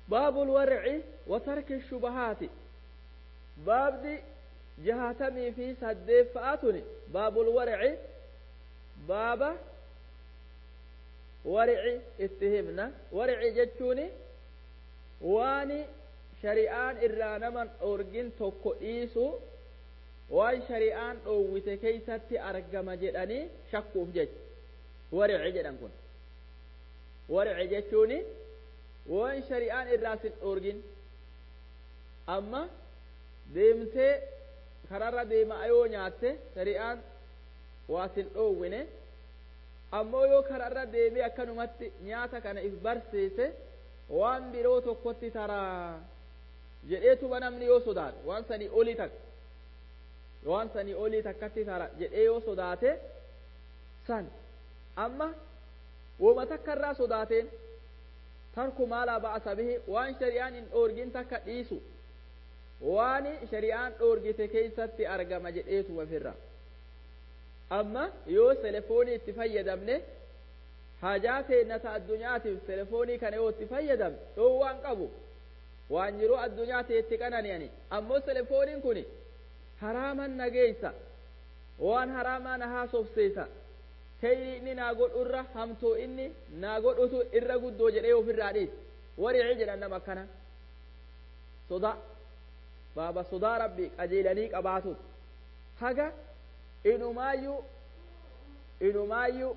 باب الورع وترك الشبهات باب دي جهاتمي في سديف فاتني باب الورع باب ورع اتهمنا ورع جتشوني واني شريعان إرانا من أورجين توكو إيسو وان شريعان أوويت كيستي أرقم جداني شكو جج ورع جدان كون ورع جتشوني وان شريعان إراسين أورجين أما deemtee kararra deema ayoo nyaatte shari'aan waasin dhoowwine ammoo yoo kararra deemee akkanumatti nyaata kana if barsiise waan biroo tokkotti taraa jedheetuma namni yoo sodaate waan sanii olii takkatti tara jedhee yoo sodaate san amma woma takkarraa sodaateen tarku maalaa ba'asa bihi waan shari'aan hin dhoorgin takka dhiisu waani shari'aan dhoorgite keessatti argama jedheetu wafirra amma yoo telefoonii itti fayyadamne hajaa teennata addunyaatiif telefoonii kana yoo itti fayyadamne dhoowwaan qabu waan yeroo addunyaa teetti qanani'ani ammoo telefooniin kun haraaman nageeysa waan haraamaa na haasofsiisa kayri inni naa godhurra hamtuu inni naa godhutu irra guddoo jedhee ofirraa dhiis waricii jedhan nama akkana sodaa بابا صدا ربي قجيلني قباتو حاجة إنو مايو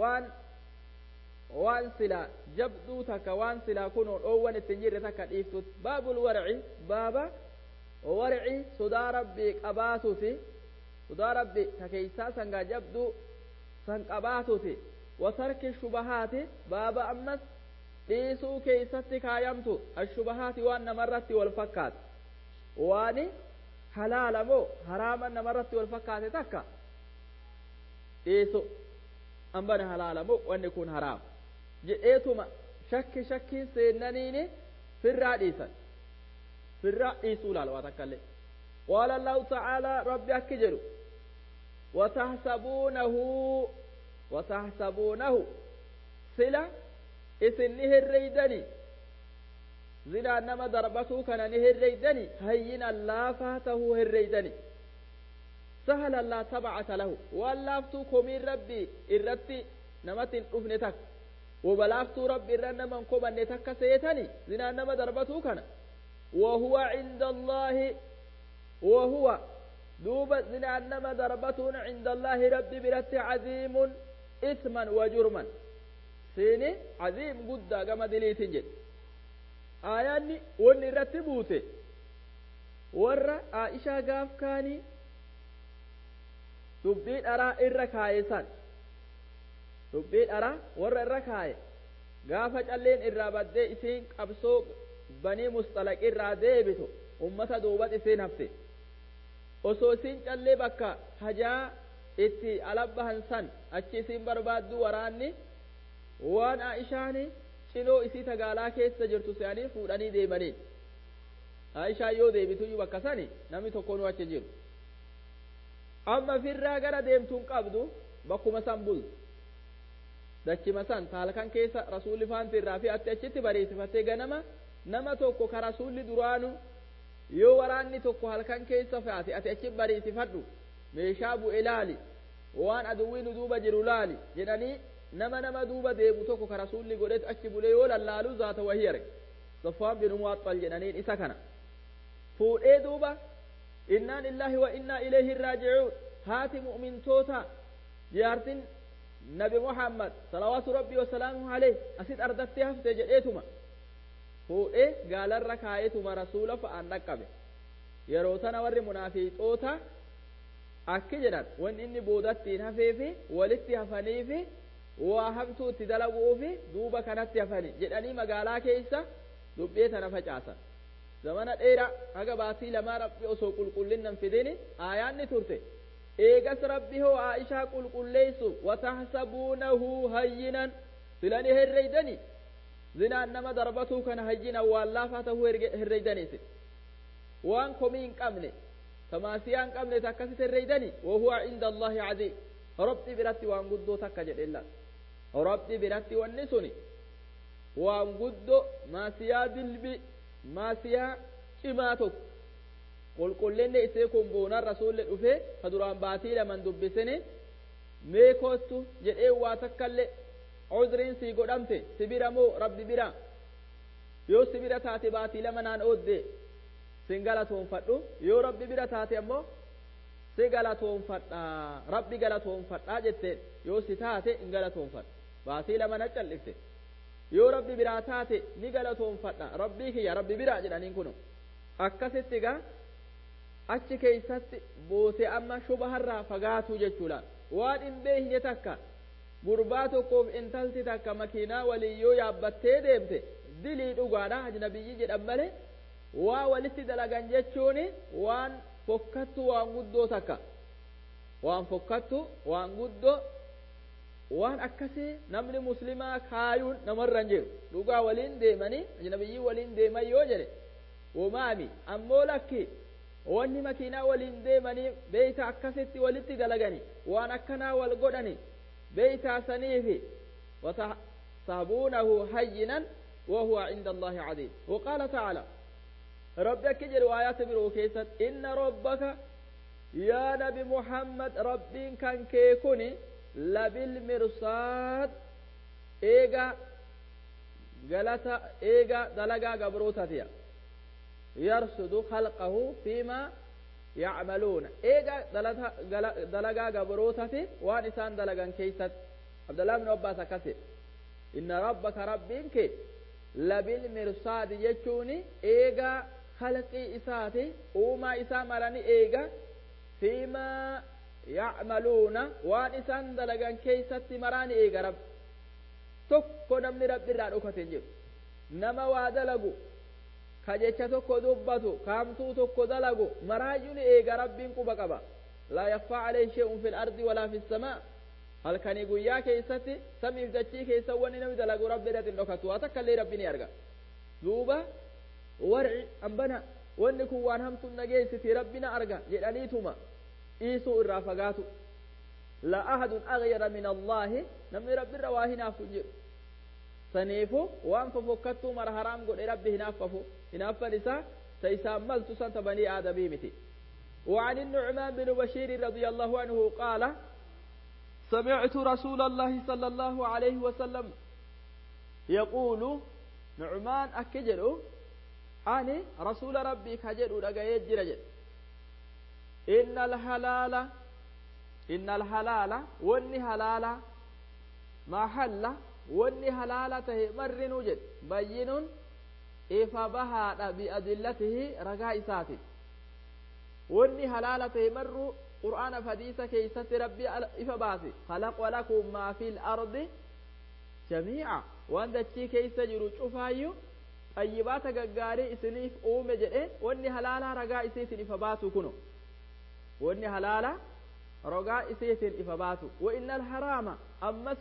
وان سلا جبدو تك وان سلا كنون أول التنجير تك إفتوت باب الورع بابا ورعي صدا ربي قباتو تي صدا ربي تكيسا سنغا جبدو سنغ قباتو تي وترك الشبهات بابا أمس ليسو كيستي كايمتو الشبهات وان مرت والفكات واني حلال مو حراما نمرت والفكات تكا إيسو أمبني حلال مو وان يكون حرام جئتما شك سينانيني في الرئيس لا واتكلم قال الله تعالى ربي أكجر وتحسبونه سلا إسنه الريدني زنا نما ضربته كان نهريدني هين الله فاته هريدني سهل الله تبعت له واللافتو من ربي الرتي نمت افنتك وبلافتو ربي الرن من كوبا نتك سيتني زنا نما ضربته كان وهو عند الله وهو دوب زنا نما ضربته عند الله ربي برت عظيم إثما وجرما سيني عظيم قد كما دليتين جد آياني وني رتبوته ورّا عائشة قاف كاني تبديد أرى الركايسان تبديد أرى ورّا الركاي قافت اللين الرابد إسين قبسو بني مستلق الرادي بتو أمتا دوبت إسين هفته وسوسين اللي بكا حجا إتي ألبهن سن أچي سين بربادو وراني وان عائشاني cinoo isii tagaalaa keessa jirtu se'anii fuudhanii deemanii Aishaa yoo deebitu iyyuu bakka sani namni tokko nu achi jiru amma firraa gara deemtuun qabdu bakkuma san bultu dachima san halkan keessa rasuulli faanti irraa fi atti achitti bariisifattee ganama nama tokko ka rasuulli duraanu yoo waraanni tokko halkan keessa fe'ate ati achi bariisifadhu meeshaa bu'e laali waan aduwwiin duuba jiru laali jedhanii nama duuba deemu tokko ka rasuulli godhetu achi bulee yoo lallaalu zaata wahiyare Safwaan bin Mu'attal jedhaniin isa kana fuudhee duuba innaa lillahi wa innaa ilayhi raaji'uun haati mu'mintoota jaartin nabi Muhammad salawaatu rabbii wa salaamuhu alayhi asit ardattee hafte jedheetuma fuudhee gaalarra kaayetuma rasuula fa'aan dhaqqabe yeroo tana warri munaafiqoota akki jedhan wanni inni boodattiin hafeefi walitti hafaniifi waa hamtuu itti dalaguufi duuba kanatti hafani jedhanii magaalaa keessa dubbii tana facaasan zamana dheeraa haga baatii lamaa rabbi osoo qulqullinnan fidini aayaanni turte eegas rabbi hoo Aishaa qulqulleessu watahsabuunahu hayyinan silani herreydani zinaan nama darbatuu kana hayyinan waan laafaa tahuu herreydaniisi waan komii hin qabne tamaasiyaa hin qabne takkasitti herreydani wahuwa inda Allahi caziim rabbi biratti waan guddoo takka jedhellaan rabbi biratti wanni suni waan guddoo maasiyaa dilbi maasiyaa cimaa tokko qulqullinni isee kun boonaan rasuulli dhufee ka duraan baatii laman dubbisini mee kootu jedhee waa takkallee cudriin sii godhamte si bira moo rabbi bira yoo si bira taate baatii lama naan oodde sin galatoonfadhu yoo rabbi bira taate ammoo si galatoonfadha rabbi galatoonfadhaa jetteen yoo si taate hin galatoonfadhu baatii lama na callifte yoo rabbi biraa taate ni galatoonfadha rabbii kiyya rabbi biraa jedhaniin kunu akkasitti gaa achi keeysatti boose amma shubaharraa fagaatuu jechuudha waan hin beekne takka gurbaa tokkoof intalti takka makiinaa walii yoo yaabbattee deemte dilii dhugaadha ajnabiyyi jedhan malee waa walitti dalagan jechuun waan fokkattu waan guddoo takka waan fokkattu waan guddoo waan akkasii namni muslimaa kaayuun namarra hin jiru dhugaa waliin deemanii ajnabiyyi waliin deeman yoo jedhe womaami ammoo lakki wanni makiinaa waliin deemanii beeyta akkasitti walitti dalaganii waan akkanaa wal godhani beeytaa saniifi وتحسبونه هينا وهو عند الله عظيم وقال تعالى ربك جل وآيات بروكيسة إن ربك يا نبي محمد ربين كان كيكوني لبالمرصاد إيغا غلطة إيغا دلقا قبروتاتيا يرصد خلقه فيما يعملون إيغا دلقا قبروتاتي وانسان دلقا كيسة عبد الله بن عباس كسي إن ربك ربك لبالمرصاد يجوني إيغا خلقي إساتي وما إسا مراني إيغا فيما يعملون وان إسان دلقان كيسات مراني إيغا رب تكو نمني رب الران أكتنجر نما وادلقو كجيشة تكو دبتو كامتو تكو دلقو مراجوني إيغا ربين قبقبا لا يخفى عليه شيء في الأرض ولا في السماء هل كان يقول يا كيساتي سمي فتشي كيسا واني نمي دلقو رب الران أكتو أتكالي ربيني أرقا دوبا war'i ambana wanni kun waan hamtu nageessiti rabbina arga jedhaniituma dhiisuu irraa fagaatu la ahadun aghyara min allaahi namni rabbirra waa hinaaftu jedhu saniifu waan fofokkattuu mara haraam godhe rabbi hinaaffan isaa ta isaan maltu santa banii aadamii miti وعن النعمان بن بشير رضي الله عنه قال سمعت رسول الله صلى الله عليه وسلم يقول نعمان أكجلوا أني رسول ربي كجد ودقايت جرجد إن الحلال وني حلال ما حل وني حلال مر وجد بين إفا بها بأدلته رقائسات وني حلال مر قرآن فديث كيسة ربي إفا باسي خلق ولكم ما في الأرض جميعا وان دتشي كيسة جرو شوفايو طيبات غغاري اسنيف اومه جده وني حلالا رغا اسيتن افباتو كنو وني حلالا رغا اسيتن افباتو وان الحرام امس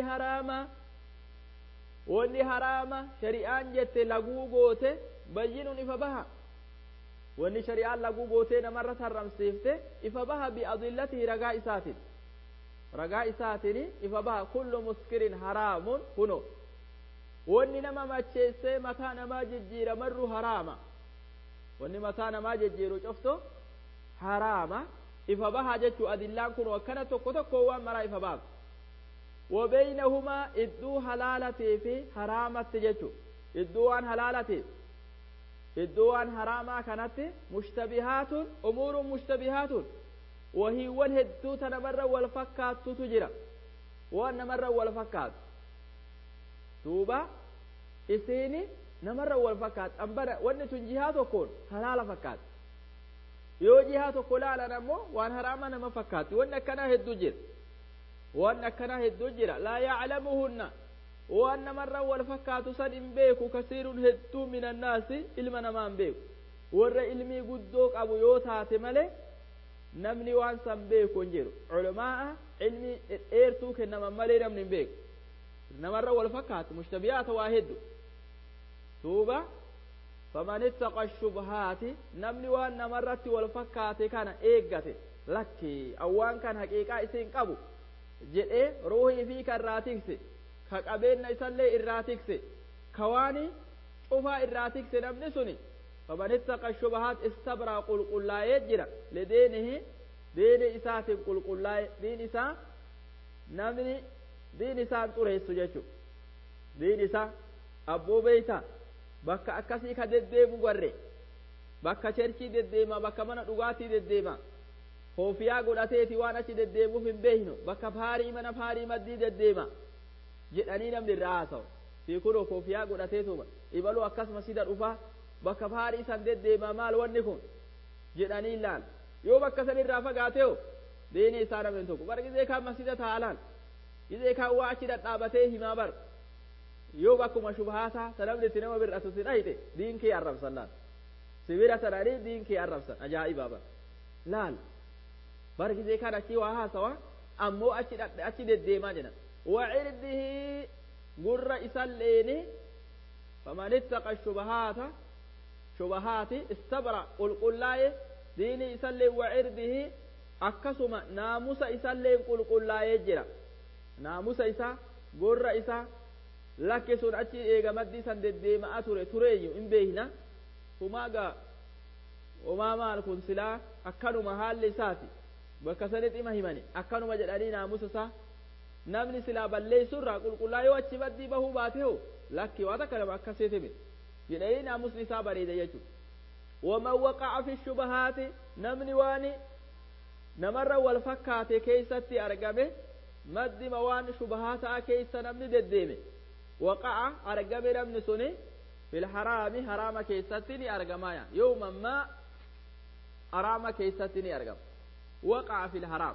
وني حرام شريعان جت لغو غوته بينون افبها وني شريعان لغو غوته نمره حرام سيفته افبها باضلته رغا اساتن افبها كل مسكر حرام كنو wanni nama macheessee mataa namaa jijjiira marru haraama wanni mataa namaa jijjiiru cofto haraama ifa bahaa jechuu adillaan kun akkana tokko tokko waan maraa ifa baaf وبينهما idduu halaalatii fi haraamatti jechuu idduu waan halaalatii idduu waan haraamaa kanatti mushtabihaatun umuurun mushtabihaatun wahiiwwan hedduu ta namarra wal fakkaattutu jira waan namarra wal fakkaatu duuba isiini namarra wal fakkaat ambara wanni tun jihaa tokkoon halaala fakkaat yoo jihaa tokko laalan ammoo waan haraama nama fakkaatti wanni akkanaa hedduu jira laa yaclamuhunna waan namarra wal fakkaatu san hin beeku kasiirun hedduu min annaasi ilma namaa hin beeku warra ilmii guddoo qabu yoo taate male namni waan san beeku hin jiru culamaa'a ilmii dheertuu kennaman malee namni hin beeku namarra wal fakkaatu mushtabihaata waa heddu duuba faman ittaqa ashubhaati namni waan namarratti wal fakkaate kana eeggate lakki awwaan kan haqiiqaa isiin qabu jedhee ruuhii fi kan irraa tikse ka qabeenna isallee irraa tikse كواني شوفا الراتك سنمني سني فمن اتقى الشبهات استبرأ قل لا يجرى لدينه دين إسات قل لا دين إسا نمني دين إسا ترهي السجاجو دين إسا أبو بيتا بكا أكاسي كدديم غري بكا شرشي دديما بكا من رغاتي دديما خوفيا قدتيتي وانا شي دديمو في بيهنو بكا بهاري من بهاري مدي دديما جداني نمني الرئاسو في كله خوفيا قدتيتو إبالو أكاس مسيدة رفا بكا بهاري سان دديما مال ونكون جداني لان يو بكا سن الرافا قاتيو ديني سانا من توكو برق إذا كان مسيدة تعالان إذا كان واعشي دابتيه ما بر yoo bakkuma shubhaata sanamni nama bir'atu sin ayte diin kee arrabsan laal sibira sananii diin kee arrabsan ajaa'ibaa bar laal bargizee kan achi waa haasawa ammoo achi deddeemaa jedhan wa'irdihi gurra isalleeni faman ittaqa shubahaata shubahaati istabra qulqullaa'e diini isalleen wa'irdihi akkasuma naamusa isalleen qulqullaa'ee jira naamusa isaa gurra isaa lakke sun achi eegamaddi san deddeema'a tureeyyu hin beekna humaaga homaa maal kun silaa akkanuma haalli isaati bakka sanitti hima himani akkanuma jedhanii naamusa isaa namni silaa balleessurraa qulqullaa yoo achi baddii bahuu baateho lakki waa takka nama akkasiiti miti jedhanii naamusni isaa bareeda jechuudha waman waqa'a fi shubahaati namni waan namarra wal fakkaate keessatti argame maddima waan shubahaataa keessa namni deddeeme وقع أرقم رمن سني في الحرام حرام كيستني أرقمايا يوما ما حرام كيستني أرقم وقع في الحرام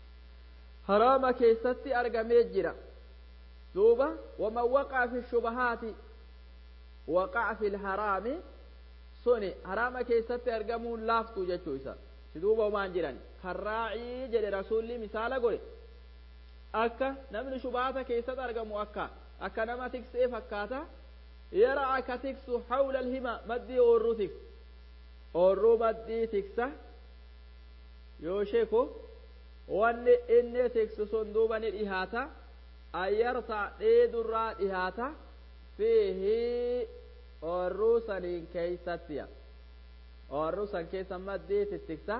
حرام كيستي أرقم يجرى دوبا ومن وقع في الشبهات وقع في الحرام سني حرام كيستي أرقمون لافتو جتشويسا دوبا وما انجراني كالراعي جل رسولي مثال قولي أكا نمن شبهات كيست أرقمو akka nama tiksee fakkaata yara akka tiksu hawla alhima maddii oorruu tiksa oorruu maddii tiksa yoo sheeko wanni inni tiksu sun duuba ni dhihaata ayyarta dheedurraa dhihaata fiihi oorruu saniin keeysattiya oorruu san keessa maddii tittiksa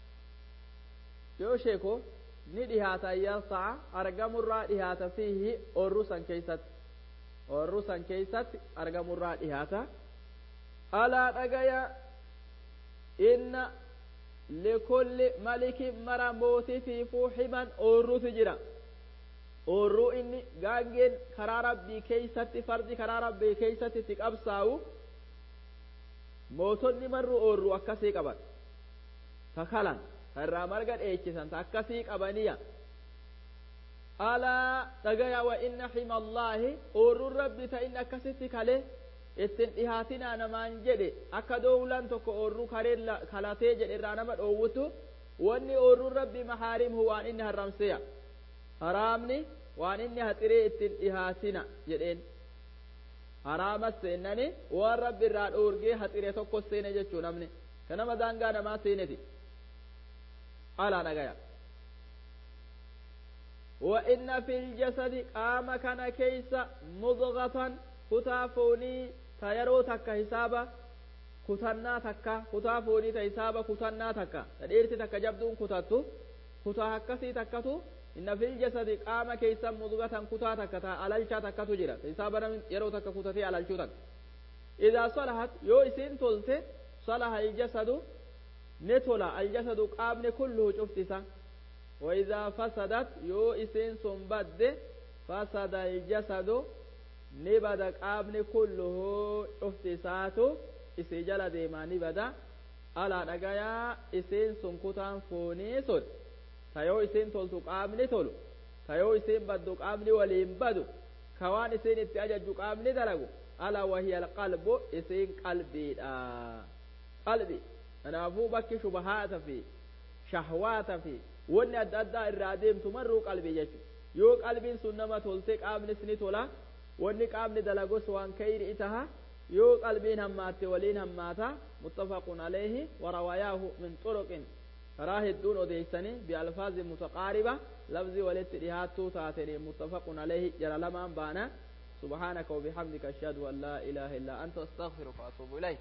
yoo sheeko ni dhihaata ayyarta argamurraa dhihaata fiihi oorruu san keeysatti oorruu san keeysatti argamurraa dhihaata alaa dhagaya inna likulli malikin mara mootifiifuu himan oorruutu jira oorruu inni gaangeen karaa rabbii keeysatti fardi karaa rabbii keeysatti itti qabsaa'u mootonni marru oorruu akkasii qaban takalan irraa marga dheechisan ta akkasii qabaniya alaa dhagaya wa inna hima allaahi oorruun rabbi ta inni akkasitti kale ittin dhihaatinaa namaan jedhe akka doowlan tokko oorruu kareen kalatee jedhe irraa nama dhoowwutu wanni oorruun rabbi mahaarimhu waan inni haramseya haraamni waan inni haxiree ittin dhihaatina jedheen haraamas seennani waan rabbi irraa dhoorgee haxiree tokko seene jechuu namni kanama daangaa namaa seeneti alaa dhagaya وإن في الجسد قام كان كيس مضغة كتافوني تيرو تكا حسابا كتنا تكا كتافوني تحسابا كتنا تكا تديرت تكا جبدون كتاتو كتا هكسي تكتو إن في الجسد قام كيس مضغة كتا تكا علالشا تكا تجرى حسابا يرو تكا كتاتي علالشو تكا إذا صلحت يو إسين تلت صلح الجسد نتولا الجسد قام كله شفتسا وإذا فسدت يو إسين سنبد فسد الجسد نبدا قابن كله افتساتو إسي جل ديما نبدا على نغايا إسين سنكتان فوني سد تيو إسين تلتو قابن تلو تيو إسين بدو قابن ولين بدو كوان إسين اتأجج قابن دلقو على وهي القلب إسين قلبي قلبي أنا أفو بكي شبهات في شهوات في wanni adda addaa irraa deemtu marruu qalbii jechuudha yoo qalbiin sun nama tolte qaamnis ni tola wanni qaamni dalagos waan kayri itaha yoo qalbiin hammaatte waliin hammaata muttafaqun alayhi wa rawayaahu min turuqin karaa hedduun odeeysanii bialfaazi mutaqaariba lafzi walitti dhihaattuu taatanii muttafaqun alayhi jara lamaan baana سبحانك وبحمدك أشهد أن لا إله إلا أنت أستغفرك وأتوب إليك